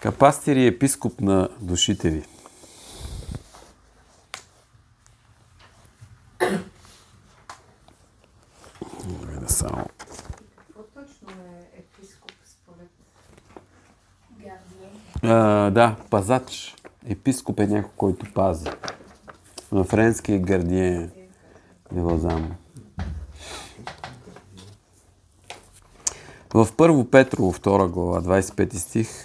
Така, пастир и епископ на душите ви. Само. Какво точно е епископ според Гардиен? Да, пазач. Епископ е някой, който пази. На френски е гардиен. Не го знам. В 1 Петрово, 2 глава, 25 стих,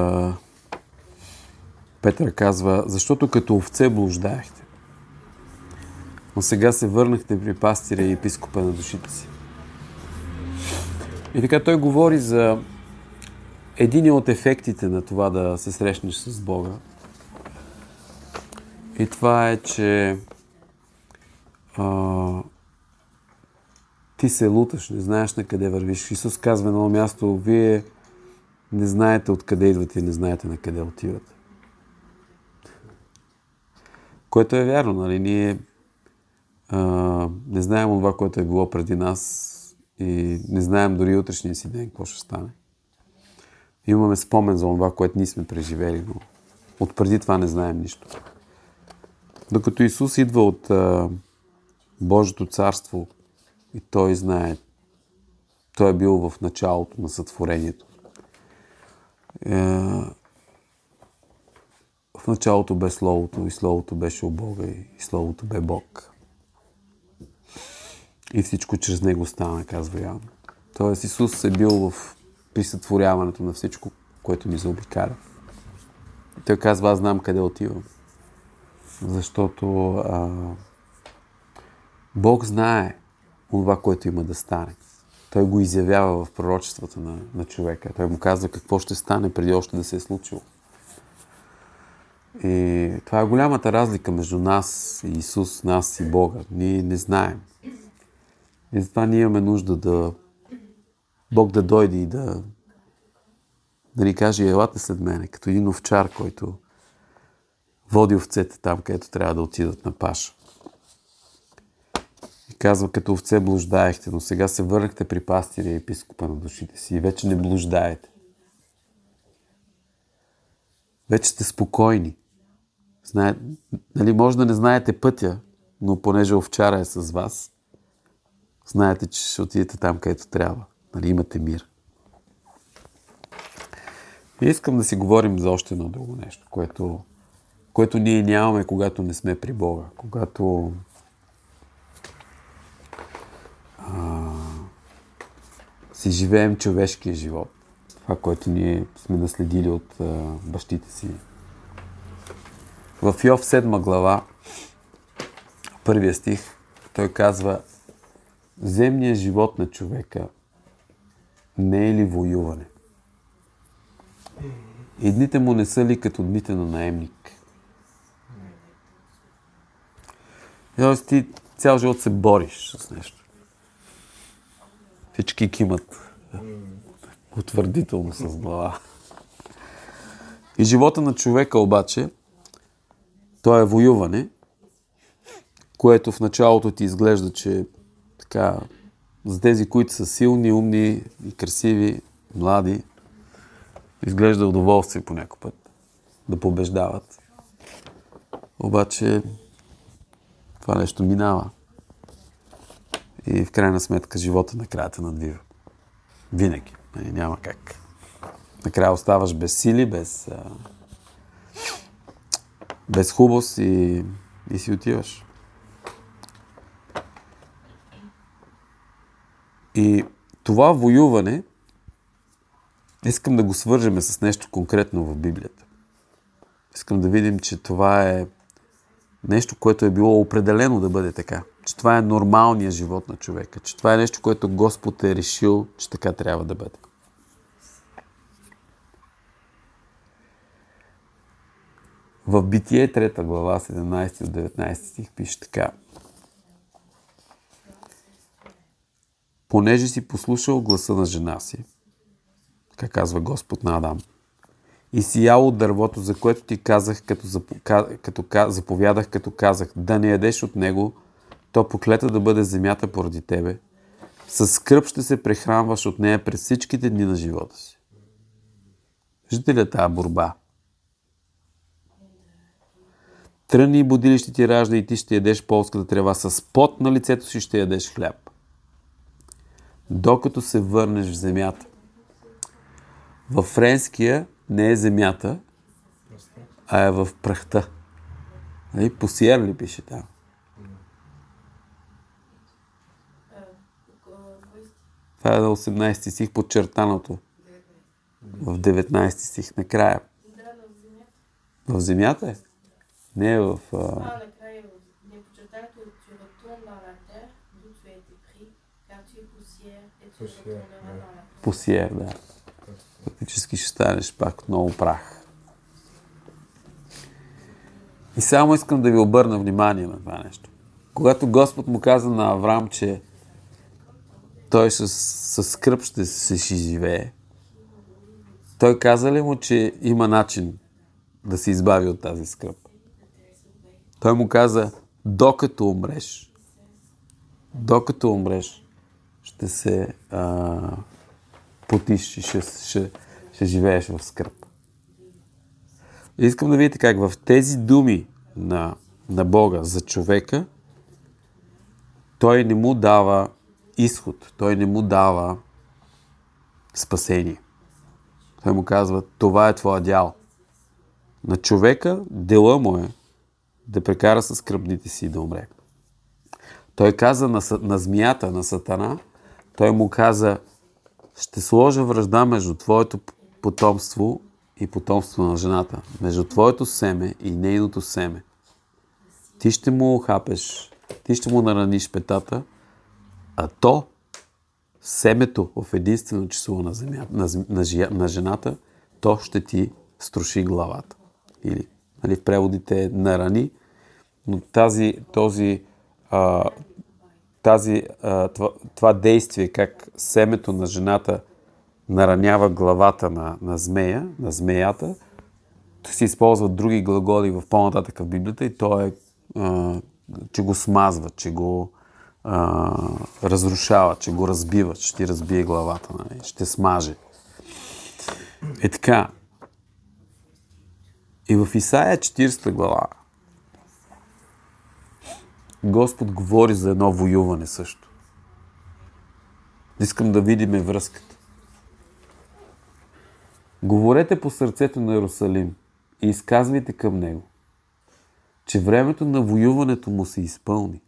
Петър казва: защото като овце блуждаехте, но сега се върнахте при пастиря и епископа на душите си. И така той говори за един от ефектите на това да се срещнеш с Бога. И това е, че ти се луташ, не знаеш на къде вървиш. Исус казва на едно място: вие не знаете откъде идвате и не знаете на къде отивате. Което е вярно, нали? Ние не знаем това, което е било преди нас и не знаем дори утрешния си ден какво ще стане. Имаме спомен за това, което ние сме преживели, но отпреди това не знаем нищо. Докато Исус идва от Божието царство и Той знае, Той е бил в началото на сътворението. В началото бе Словото и Словото беше у Бога и Словото бе Бог. И всичко чрез Него стана, казва Йоан. Тоест Исус е бил при сътворяването на всичко, което ни заобикаля. И Той казва: аз знам къде отивам. Защото Бог знае това, което има да стане. Той го изявява в пророчествата на човека. Той му казва какво ще стане преди още да се е случило. И това е голямата разлика между нас и Исус, нас и Бога. Ние не знаем. И затова ние имаме нужда Бог да дойде и да ни каже: елате след мене, като един овчар, който води овцете там, където трябва да отидат на паша. И казва: като овце блуждаехте, но сега се върнахте при пастиря и епископа на душите си и вече не блуждаете. Вече сте спокойни. Нали, може да не знаете пътя, но понеже овчара е с вас, знаете, че ще отидете там, където трябва. Нали, имате мир. И искам да си говорим за още едно друго нещо, което ние нямаме, когато не сме при Бога. Когато си живеем човешкия живот. Това, което ние сме наследили от бащите си. В Йов 7 глава, 1 стих, той казва: земният живот на човека не е ли воюване? И дните му не са ли като дните на наемник? Тоест ти цял живот се бориш с нещо. Всички кимат утвърдително с глава. И живота на човека обаче, то е воюване, което в началото ти изглежда, че така, за тези, които са силни, умни и красиви, млади, изглежда удоволствие по някой път да побеждават. Обаче това нещо минава. И в крайна сметка живота накрая те надвива. Винаги. Няма как. Накрая оставаш без сили, без хубост и си отиваш. И това воюване искам да го свържеме с нещо конкретно в Библията. Искам да видим, че това е нещо, което е било определено да бъде така. Че това е нормалният живот на човека. Че това е нещо, което Господ е решил, че така трябва да бъде. В Битие 3 глава, 17 от 19 стих пише така: понеже си послушал гласа на жена си, така казва Господ на Адам, и си ял от дървото, за което ти казах, заповядах, като казах, да не ядеш от него, то проклета да бъде земята поради тебе. Със скръб ще се прехранваш от нея през всичките дни на живота си. Виждате ли тази борба? Тръни и будили ще ти ражда и ти ще ядеш полската трева. С пот на лицето си ще ядеш хляб. Докато се върнеш в земята. Във френския не е земята, а е в прахта. Посиер ли пише там? Това е на 18 стих, подчертаното. В 19 стих, накрая. В земята е? Не е в... накрая не подчертаното, tu retournes dans la terre, d'où tu as été pris, car tu es poussière et tu retourneras dans la terre. Посиер, да. Фактически ще станеш пак много прах. И само искам да ви обърна внимание на това нещо. Когато Господ му каза на Авраам, че той с скръб ще се живее, той каза ли му, че има начин да се избави от тази скръб? Той му каза, докато умреш, ще се потиш и ще живееш в скръб. Искам да видите как в тези думи на Бога за човека, той не му дава изход, той не му дава спасение. Той му казва, това е твоя дял. На човека дела му е да прекара със скръбните си да умре. Той каза на змията, на Сатана, той му каза, ще сложа вражда между твоето потомство и потомство на жената, между твоето семе и нейното семе. Ти ще му хапеш, ти ще му нараниш петата, а то, семето в единствено число на, на жената, то ще ти струши главата. Или в преводите е нарани, но това действие, как семето на жената наранява главата на змеята, се използват други глаголи в по-нататък в Библията и то е, че го смазва, че го разрушава, че го разбива, че ще ти разбие главата, ще смаже. Е така. И в Исаия 40 глава Господ говори за едно воюване също. Искам да видим връзката. Говорете по сърцето на Йерусалим и изказвайте към него, че времето на воюването му се изпълни.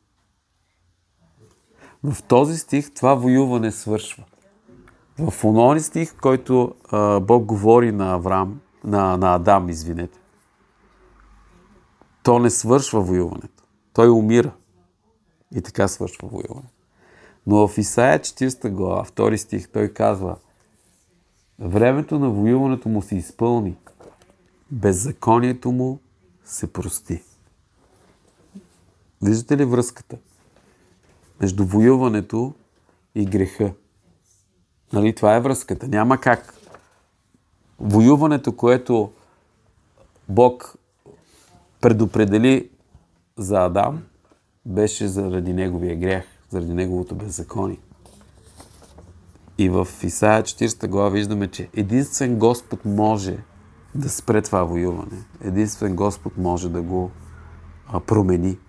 В този стих това воюване свършва. В онзи стих, който Бог говори на Авраам, на Адам, извинете, то не свършва воюването. Той умира. И така свършва воюването. Но в Исаия 40 глава, 2 стих, той казва, времето на воюването му се изпълни, беззаконието му се прости. Виждате ли връзката между воюването и греха? Нали, това е връзката. Няма как. Воюването, което Бог предопредели за Адам, беше заради неговия грях, заради неговото беззаконие. И в Исаия 40 глава виждаме, че единствен Господ може да спре това воюване. Единствен Господ може да го промени.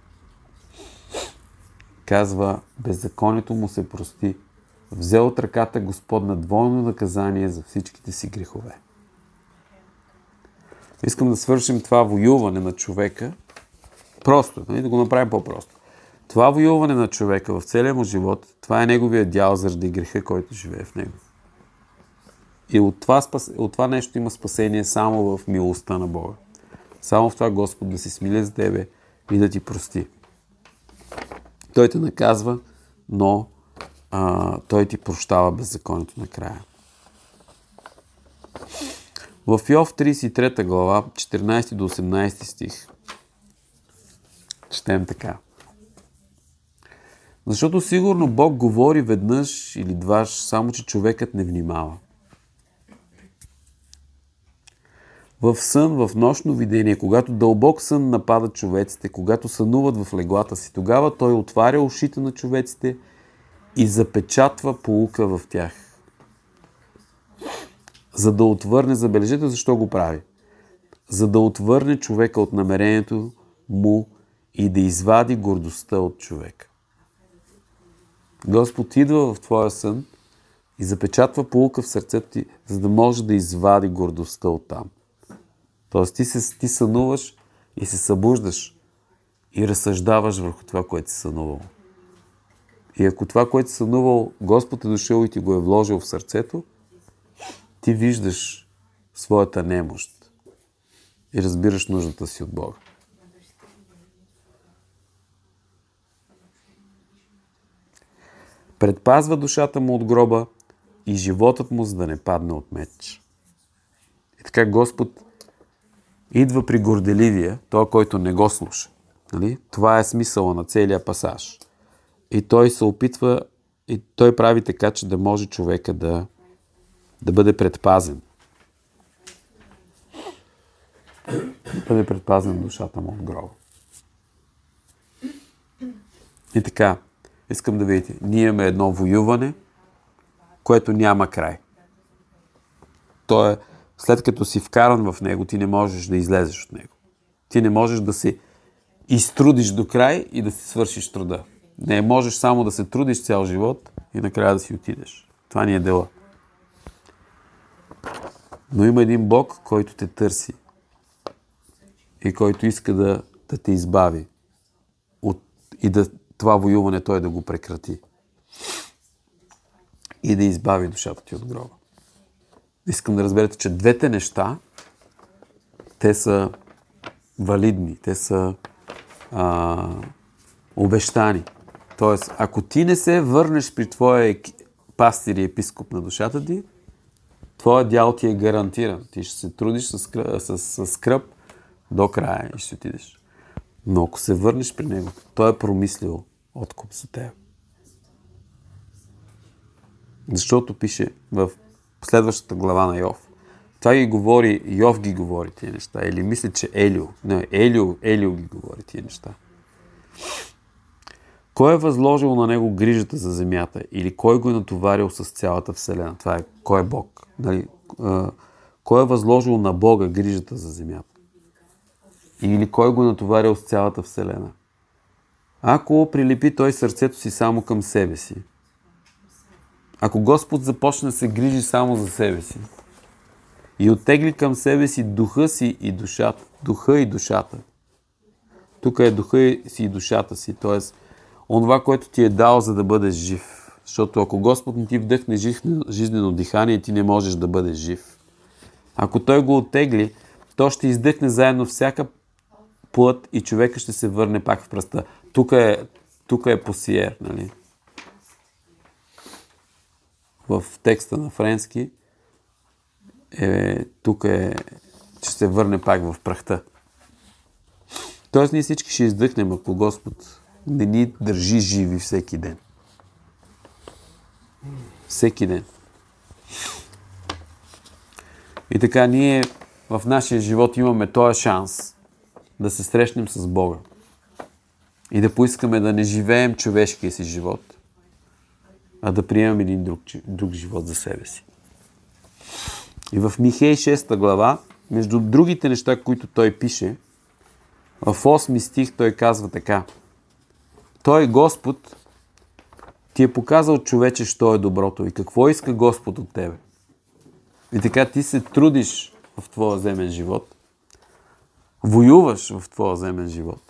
Казва, беззаконието му се прости. Взел от ръката Господна двойно наказание за всичките си грехове. Искам да свършим това воюване на човека. Просто, да го направим по-просто. Това воюване на човека в целия му живот, това е неговия дял заради греха, който живее в него. И от това нещо има спасение само в милостта на Бога. Само в това Господ да се смили за тебе и да ти прости. Той те наказва, но той ти прощава беззаконието накрая. В Йов 33 глава, 14 до 18 стих, четем така. Защото сигурно Бог говори веднъж или дваш, само че човекът не внимава. В сън, в нощно видение, когато дълбок сън напада човеците, когато сънуват в леглата си, тогава той отваря ушите на човеците и запечатва поука в тях. за да отвърне, забележете защо го прави, за да отвърне човека от намерението му и да извади гордостта от човека. Господ идва в твоя сън и запечатва поука в сърцето ти, за да може да извади гордостта от там. Тоест ти сънуваш и се събуждаш и разсъждаваш върху това, което си сънувал. И ако това, което си сънувал, Господ е дошъл и ти го е вложил в сърцето, ти виждаш своята немощ и разбираш нуждата си от Бога. Предпазва душата му от гроба и животът му, за да не падне от меч. И така Господ идва при горделивия, той, който не го слуша. Нали? Това е смисъла на целия пасаж. И той се опитва, и той прави така, че да може човека да бъде предпазен. Да бъде предпазен душата му от гроба. И така, искам да видите, ние имаме едно воюване, което няма край. То е, след като си вкаран в него, ти не можеш да излезеш от него. Ти не можеш да се изтрудиш до край и да си свършиш труда. Не можеш само да се трудиш цял живот и накрая да си отидеш. Това ни е дела. Но има един Бог, който те търси и който иска да те избави и това воюване той да го прекрати и да избави душата ти от гроба. Искам да разберете, че двете неща, те са валидни, те са обещани. Тоест, ако ти не се върнеш при твоя пастир и епископ на душата ти, твоя дял ти е гарантиран. Ти ще се трудиш с скръб до края и ще отидеш. Но ако се върнеш при него, той е промислил откуп за теб. Защото пише в следващата глава на Йов. Това ги говори, Йов ги говори тия неща. Или мисля, че Елио ги говори тия неща. Кой е възложил на него грижата за земята? Или кой го е натоварил с цялата вселена? Това е, кой е Бог? Нали? Кой е възложил на Бога грижата за земята? Или кой го е натоварил с цялата вселена? Ако прилепи той сърцето си само към себе си, ако Господ започне да се грижи само за себе си и оттегли към себе си духа си и душата, духа и душата, тук е духа си и душата си, т.е. онова, което ти е дал, за да бъдеш жив. Защото ако Господ не ти вдъхне жизнено дихание, ти не можеш да бъдеш жив. Ако той го оттегли, то ще издъхне заедно всяка плът и човека ще се върне пак в пръста. Тук е посиер, нали? В текста на френски ще се върне пак в прахта. Тоест ние всички ще издъхнем, ако Господ не ни държи живи всеки ден. Всеки ден. И така ние в нашия живот имаме този шанс да се срещнем с Бога и да поискаме да не живеем човешкия си живот, а да приемем един друг живот за себе си. И в Михей 6 глава, между другите неща, които той пише, в 8 стих той казва така: Той Господ ти е показал, човече, що е доброто и какво иска Господ от тебе. И така ти се трудиш в твоя земен живот, воюваш в твоя земен живот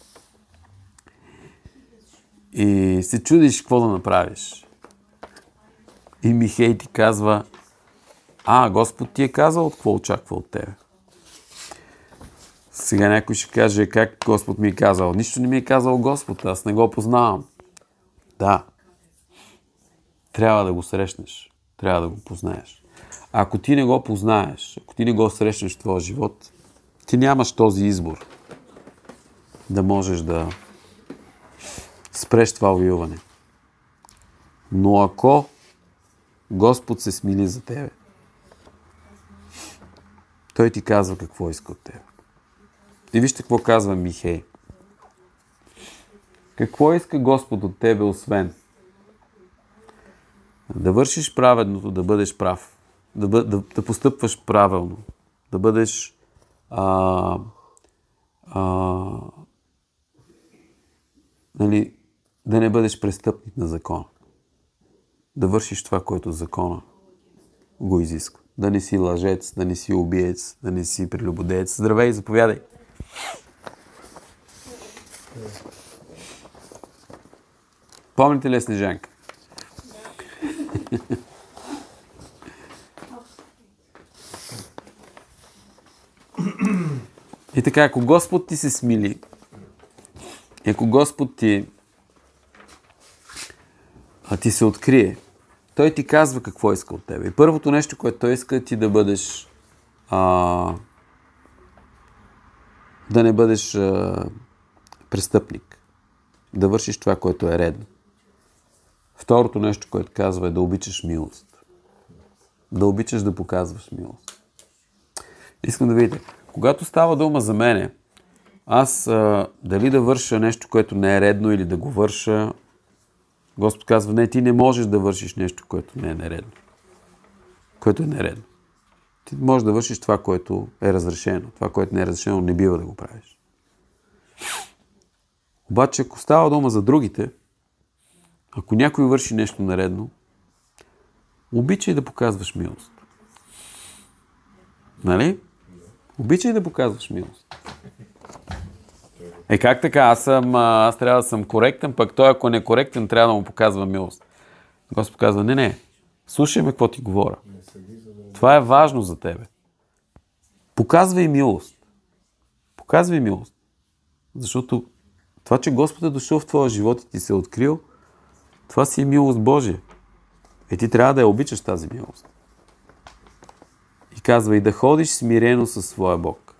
и се чудиш какво да направиш. И Михей ти казва: Господ ти е казал какво очаква от тебе. Сега някой ще каже: как Господ ми е казал? Нищо не ми е казал Господ, аз не го познавам. Да. Трябва да го срещнеш. Трябва да го познаеш. Ако ти не го познаеш, ако ти не го срещнеш в твоя живот, ти нямаш този избор да можеш да спреш това воюване. Но ако Господ се смили за тебе, той ти казва какво иска от тебе. И вижте какво казва Михей. Какво иска Господ от тебе, освен да вършиш праведното, да бъдеш прав, да постъпваш правилно, да бъдеш нали, да не бъдеш престъпник на закона. Да вършиш това, което закона го изисква. Да не си лъжец, да не си убиец, да не си прелюбодеец. Здравей, заповядай! Помните ли Снежанка? И така, ако Господ ти се смили, ако Господ ти се открие, Той ти казва какво иска от тебе. И първото нещо, което Той иска, е ти да бъдеш да не бъдеш престъпник. Да вършиш това, което е редно. Второто нещо, което казва, е да обичаш милост. Да обичаш да показваш милост. Искам да видите, когато става дума за мене, аз дали да върша нещо, което не е редно или да го върша, Господ казва, не, ти не можеш да вършиш нещо, което не е нередно. Което е нередно. Ти можеш да вършиш това, което е разрешено. Това, което не е разрешено, не бива да го правиш. Обаче, ако става дума за другите, ако някой върши нещо нередно, обичай да показваш милост. Нали? Обичай да показваш милост. Как така? Аз трябва да съм коректен, пък той, ако не е коректен, трябва да му показва милост. Господ казва, не, слушай ме какво ти говоря. Това е важно за тебе. Показвай милост. Показвай милост. Защото това, че Господ е дошъл в твоя живот и ти се е открил, това си е милост Божия. И ти трябва да я обичаш тази милост. И казва и да ходиш смирено със своя Бог.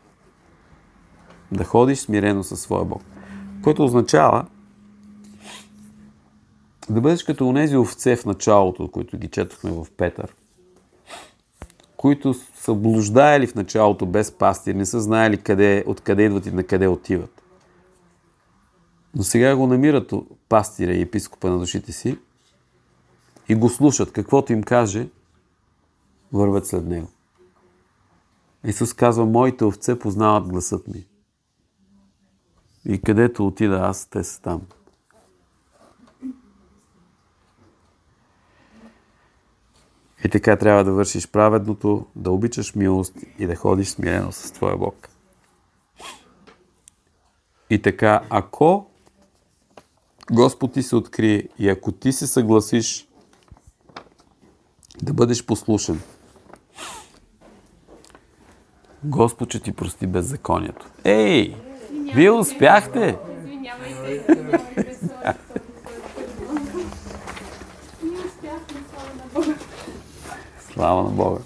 Да ходиш смирено със своя Бог. Което означава да бъдеш като онези овце в началото, които ги четохме в Петър, които са блуждаели в началото без пастир, не са знаели откъде идват и на къде отиват. Но сега го намират пастиря и епископа на душите си и го слушат. Каквото им каже, върват след него. Исус казва, моите овце познават гласът ми. И където отида аз, те са там. И така трябва да вършиш праведното, да обичаш милост и да ходиш смирено с твоя Бог. И така, ако Господ ти се открие и ако ти се съгласиш да бъдеш послушен, Господ ще ти прости беззаконието. Ей! Вие успяхте! Слава на Бога!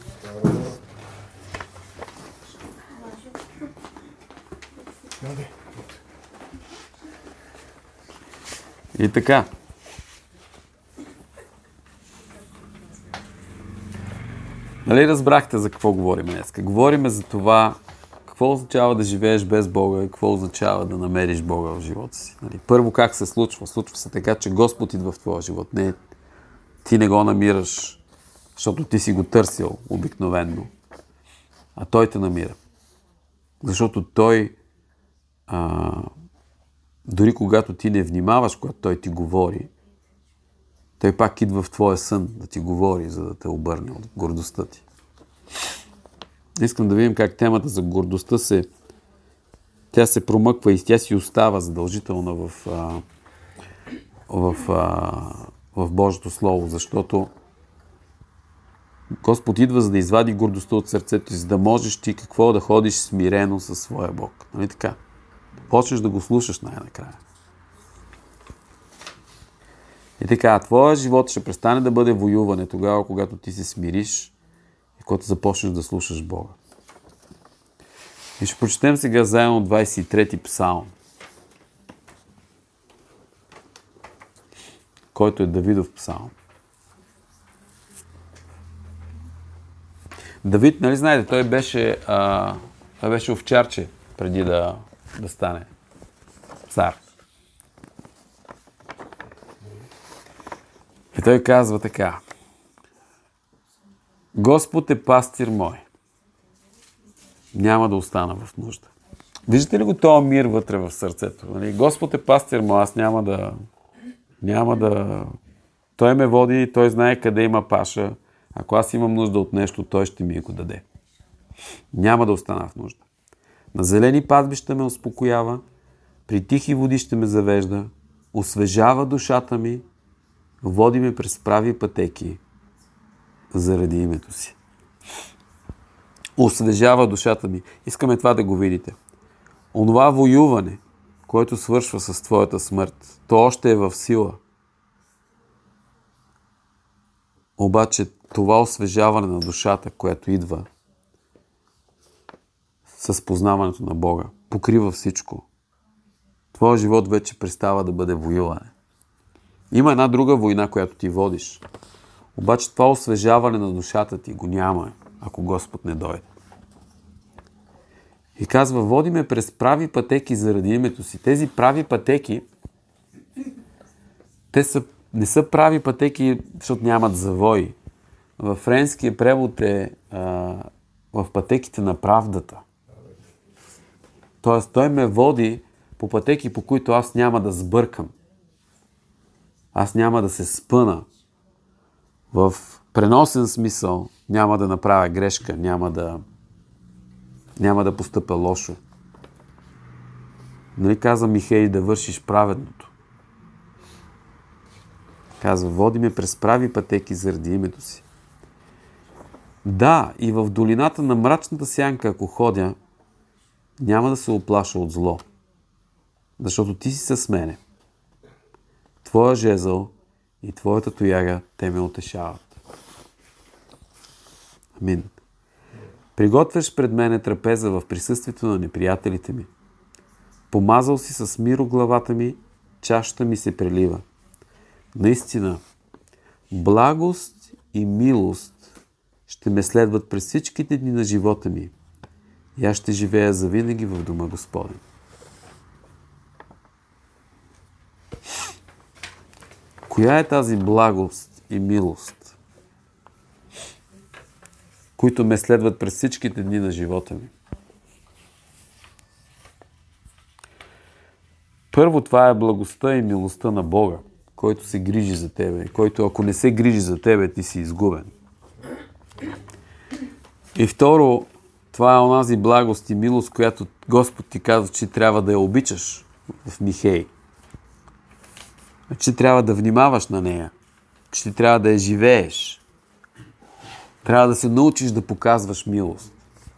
И така. Нали разбрахте за какво говорим днес? Говорим за това, какво означава да живееш без Бога и какво означава да намериш Бога в живота си. Нали? Първо как се случва? Случва се така, че Господ идва в твоя живот. Не, ти не го намираш, защото ти си го търсил обикновенно, а Той те намира. Защото Той, дори когато ти не внимаваш, когато Той ти говори, Той пак идва в твоя сън да ти говори, за да те обърне от гордостта ти. Искам да видим как темата за гордостта тя се промъква и тя си остава задължителна в Божието Слово, защото Господ идва, за да извади гордостта от сърцето, за да можеш ти какво да ходиш смирено със своя Бог. Нали така? Почнеш да го слушаш най-накрая. И така, твоя живот ще престане да бъде воюване тогава, когато ти се смириш и когато започнеш да слушаш Бога. И ще прочетем сега заедно 23-ти псалм, който е Давидов псалм. Давид, нали знаете, той беше овчарче преди да стане цар. И той казва така. Господ е пастир мой. Няма да остана в нужда. Виждате ли го този мир вътре в сърцето? Нали? Господ е пастир мой, аз няма да... Той ме води, той знае къде има паша. Ако аз имам нужда от нещо, той ще ми го даде. Няма да остана в нужда. На зелени пазбища ме успокоява, при тихи води ще ме завежда, освежава душата ми, води ме през прави пътеки заради името си. Освежава душата ми. Искаме това да го видите. Онова воюване, което свършва с твоята смърт, то още е в сила. Обаче това освежаване на душата, което идва с познаването на Бога, покрива всичко. Твоя живот вече престава да бъде воюване. Има една друга война, която ти водиш. Обаче това освежаване на душата ти го няма, ако Господ не дойде. И казва, води ме през прави пътеки заради името си. Тези прави пътеки, не са прави пътеки, защото нямат завои. Във френския превод е в пътеките на правдата. Тоест, той ме води по пътеки, по които аз няма да сбъркам. Аз няма да се спъна. В преносен смисъл няма да направя грешка, няма да постъпя лошо. Нали каза Михей да вършиш праведното? Казва, води ме през прави пътеки заради името си. Да, и в долината на мрачната сянка, ако ходя, няма да се оплаша от зло. Защото ти си с мене. Твоя жезъл и твоята тояга, те ме утешават. Амин. Приготвяш пред мене трапеза в присъствието на неприятелите ми. Помазал си с миро главата ми, чашата ми се прелива. Наистина, благост и милост ще ме следват през всичките дни на живота ми и аз ще живея завинаги в дома Господен. Коя е тази благост и милост, които ме следват през всичките дни на живота ми? Първо, това е благостта и милостта на Бога, който се грижи за тебе, който ако не се грижи за тебе, ти си изгубен. И второ, това е онази благост и милост, която Господ ти казва, че трябва да я обичаш в Михей. Че трябва да внимаваш на нея, че ти трябва да я живееш. Трябва да се научиш да показваш милост.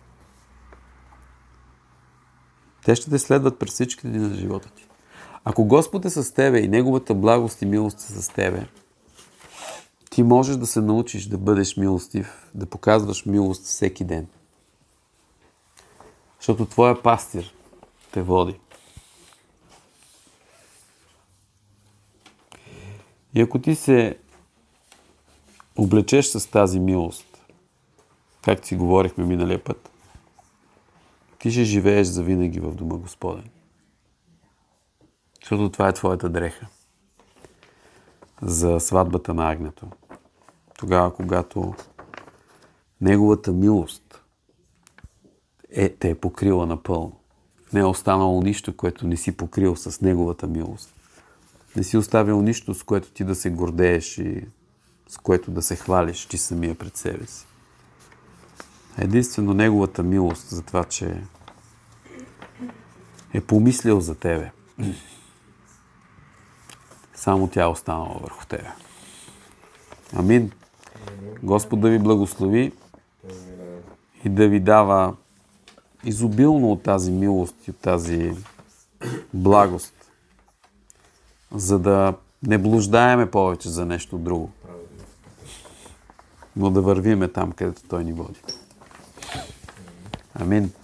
Те ще те следват през всичките дни на живота ти. Ако Господ е с тебе и Неговата благост и милост е с тебе, ти можеш да се научиш да бъдеш милостив, да показваш милост всеки ден. Защото твоя пастир те води. И ако ти се облечеш с тази милост, както си говорихме миналия път, ти ще живееш завинаги в дома Господен. Защото това е твоята дреха за сватбата на агнето. Тогава, когато Неговата милост те е покрила напълно. Не е останало нищо, което не си покрил с Неговата милост. Не си оставил нищо, с което ти да се гордееш и с което да се хвалиш ти самия пред себе си. Единствено Неговата милост за това, че е помислил за тебе. Само тя е останала върху тебе. Амин. Господ да ви благослови и да ви дава изобилно от тази милост и от тази благост, за да не блуждаеме повече за нещо друго, но да вървиме там, където Той ни води. Амин.